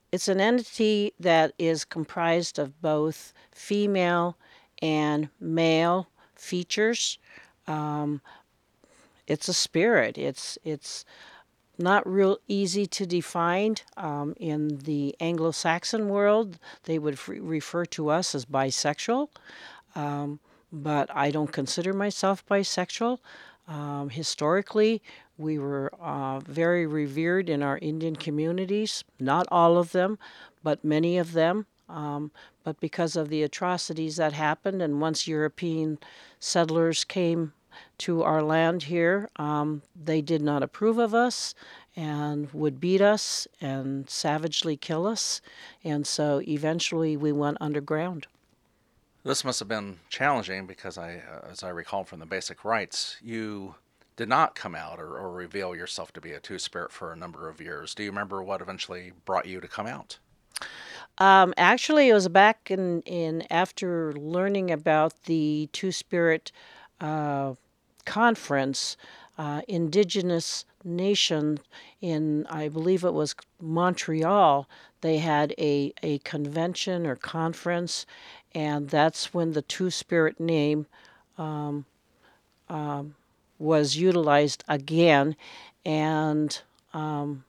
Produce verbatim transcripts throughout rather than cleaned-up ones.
it's an entity that is comprised of both female and male features. Um, it's a spirit. It's it's not real easy to define. Um, in the Anglo-Saxon world, they would f- refer to us as bisexual, um, but I don't consider myself bisexual. Um, historically, we were uh, very revered in our Indian communities, not all of them, but many of them. Um, but because of the atrocities that happened, and once European settlers came to our land here, um, they did not approve of us and would beat us and savagely kill us. And so eventually we went underground. This must have been challenging because I, uh, as I recall from the basic rites, you did not come out or, or reveal yourself to be a two spirit for a number of years. Do you remember what eventually brought you to come out? Um, actually, it was back in, in after learning about the Two Spirit uh, conference, uh, Indigenous nation in, I believe it was Montreal. They had a, a convention or conference, and that's when the Two Spirit name um, um, was utilized again. And um,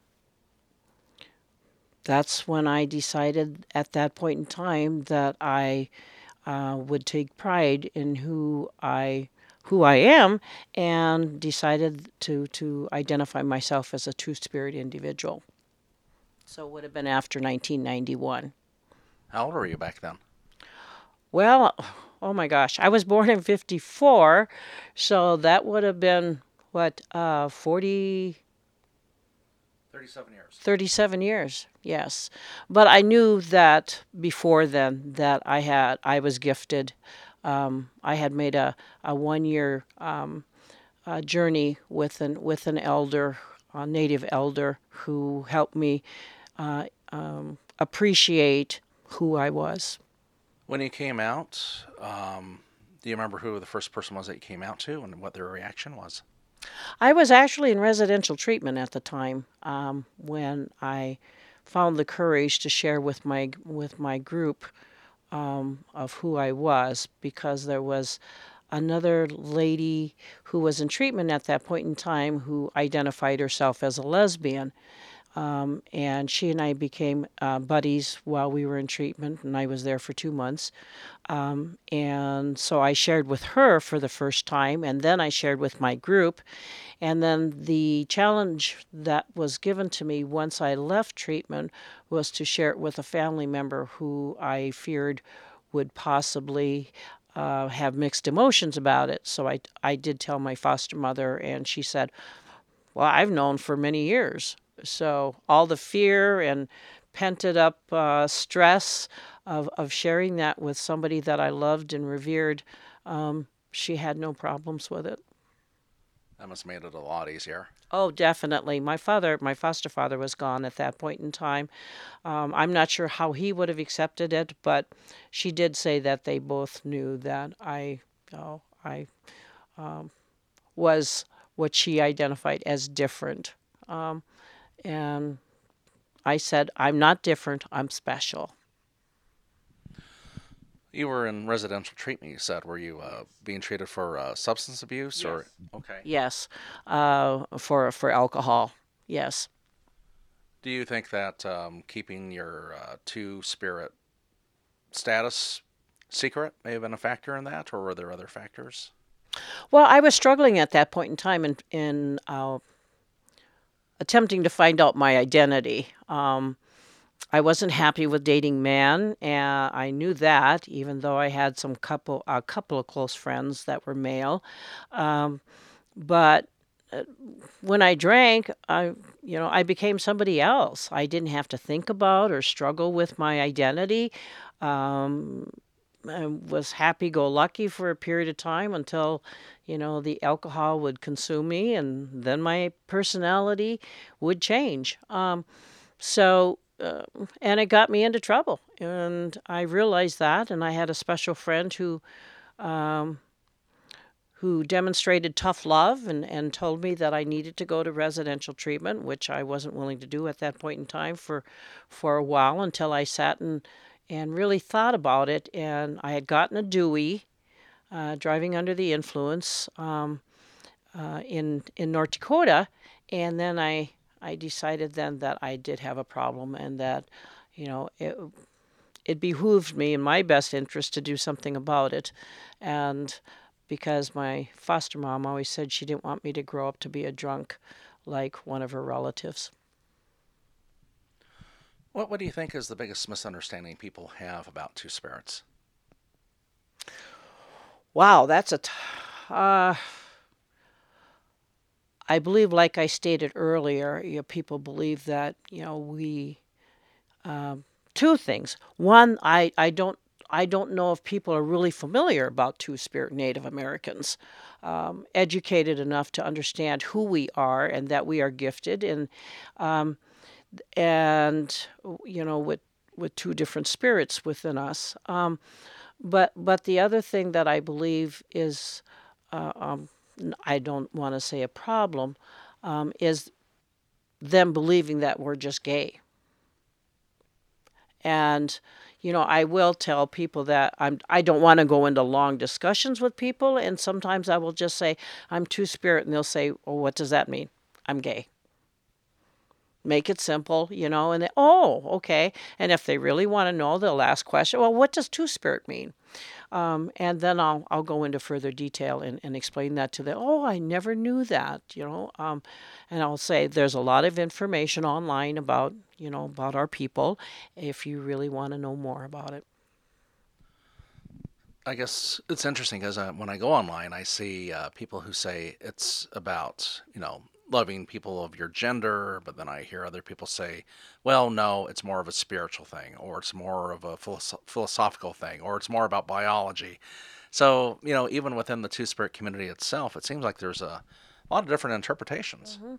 that's when I decided at that point in time that I uh, would take pride in who I who I am, and decided to to identify myself as a two spirit individual. So it would have been after nineteen ninety-one. How old were you back then? Well, oh my gosh, I was born in fifty-four, so that would have been what uh, forty thirty-seven years. thirty-seven years. Yes, but I knew that before then that I had I was gifted. um, I had made a, a one year um, uh, journey with an with an elder, a native elder, who helped me uh, um, appreciate who I was. When you came out, um, do you remember who the first person was that you came out to and what their reaction was? I was actually in residential treatment at the time, um, when I found the courage to share with my with my group um, of who I was, because there was another lady who was in treatment at that point in time who identified herself as a lesbian. Um, and she and I became uh, buddies while we were in treatment, and I was there for two months. Um, and so I shared with her for the first time, and then I shared with my group. And then the challenge that was given to me once I left treatment was to share it with a family member who I feared would possibly uh, have mixed emotions about it. So I, I did tell my foster mother, and she said, well, I've known for many years. So all the fear and pented up uh, stress of, of sharing that with somebody that I loved and revered, um, she had no problems with it. That must have made it a lot easier. Oh, definitely. My father, my foster father, was gone at that point in time. Um, I'm not sure how he would have accepted it, but she did say that they both knew that I, oh, I um, was what she identified as different. Um, and I said, I'm not different, I'm special. You were in residential treatment, you said. Were you uh, being treated for uh, substance abuse Yes. or? Okay. Yes, uh, for for alcohol. Yes. Do you think that um, keeping your uh, two spirit status secret may have been a factor in that, or were there other factors? Well, I was struggling at that point in time in in uh, attempting to find out my identity. Um, I wasn't happy with dating men, and I knew that, even though I had some couple a couple of close friends that were male. Um, but uh, when I drank, I you know I became somebody else. I didn't have to think about or struggle with my identity. Um, I was happy go lucky for a period of time until, you know, the alcohol would consume me, and then my personality would change. Um, so, uh, and it got me into trouble. And I realized that. And I had a special friend who, um, who demonstrated tough love and, and told me that I needed to go to residential treatment, which I wasn't willing to do at that point in time for for a while until I sat and and really thought about it. And I had gotten a Dewey, uh, driving under the influence, um, uh, in in North Dakota, and then I I decided then that I did have a problem and that, you know, it it behooved me in my best interest to do something about it. And because my foster mom always said she didn't want me to grow up to be a drunk like one of her relatives. What what do you think is the biggest misunderstanding people have about Two Spirits? Wow, that's a t- uh, I believe, like I stated earlier, you know, people believe that, you know, we um, two things. One, I, I don't I don't know if people are really familiar about Two Spirit Native Americans, um, educated enough to understand who we are and that we are gifted, and um, and you know, with with two different spirits within us. Um, but but the other thing that I believe is, uh, um, I don't want to say a problem, um, is them believing that we're just gay. And, you know, I will tell people that I'm, I don't want to go into long discussions with people. And sometimes I will just say, I'm Two Spirit. And they'll say, well, what does that mean? I'm gay. Make it simple, you know, and they, oh, okay. And if they really want to know, they'll ask question. Well, what does Two Spirit mean? Um, and then I'll I'll go into further detail and, and explain that to them. Oh, I never knew that, you know. Um, and I'll say there's a lot of information online about, you know, about our people if you really want to know more about it. I guess it's interesting because uh, when I go online, I see uh, people who say it's about, you know, loving people of your gender, but then I hear other people say, well, no, it's more of a spiritual thing, or it's more of a philosoph- philosophical thing, or it's more about biology. So, you know, even within the Two Spirit community itself, it seems like there's a lot of different interpretations. Mm-hmm.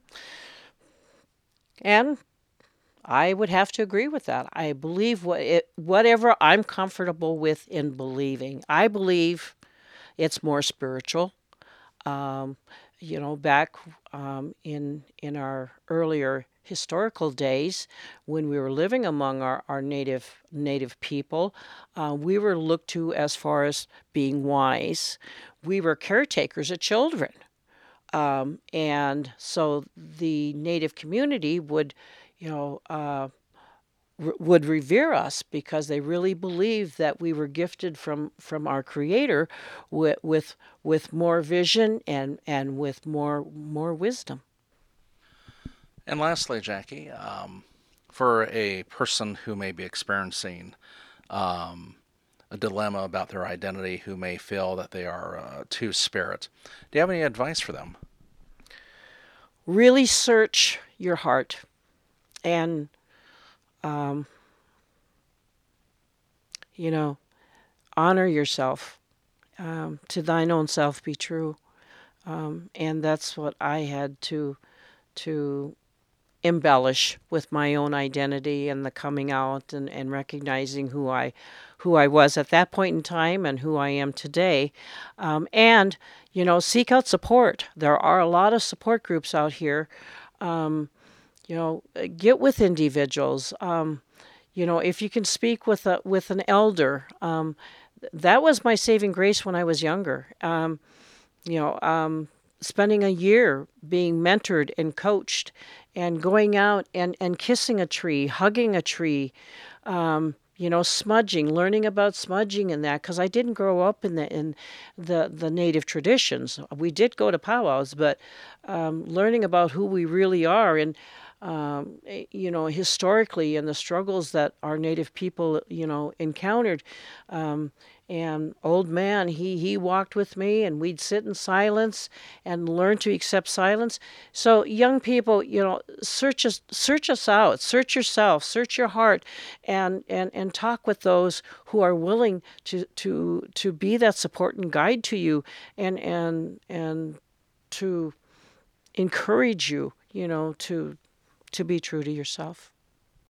And I would have to agree with that. I believe what it, whatever I'm comfortable with in believing. I believe it's more spiritual. Um, you know, back um, in in our earlier historical days, when we were living among our, our native native people, uh, we were looked to as far as being wise. We were caretakers of children, um, and so the native community would, you know, uh, r- would revere us because they really believed that we were gifted from from our creator with with, with more vision and and with more more wisdom. And lastly, Jackie, um, for a person who may be experiencing um, a dilemma about their identity, who may feel that they are uh, Two Spirit, do you have any advice for them? Really search your heart and, um, you know, honor yourself. Um, to thine own self be true. Um, and that's what I had to to embellish with my own identity and the coming out and, and recognizing who I who I was at that point in time and who I am today. Um, and, you know, seek out support. There are a lot of support groups out here. Um, you know, uh, get with individuals. Um, you know, if you can speak with a with an elder, um, that was my saving grace when I was younger. Um, you know, um, spending a year being mentored and coached and going out and, and kissing a tree, hugging a tree, um, you know, smudging, learning about smudging and that, because I didn't grow up in the in the the native traditions. We did go to powwows, but um, learning about who we really are and um, eh, you know, historically and the struggles that our native people, you know, encountered. Um, and old man, he he walked with me, and we'd sit in silence and learn to accept silence. So young people, you know, search us search us out, search yourself, search your heart, and and and talk with those who are willing to to to be that support and guide to you, and and and to encourage you, you know, to to be true to yourself.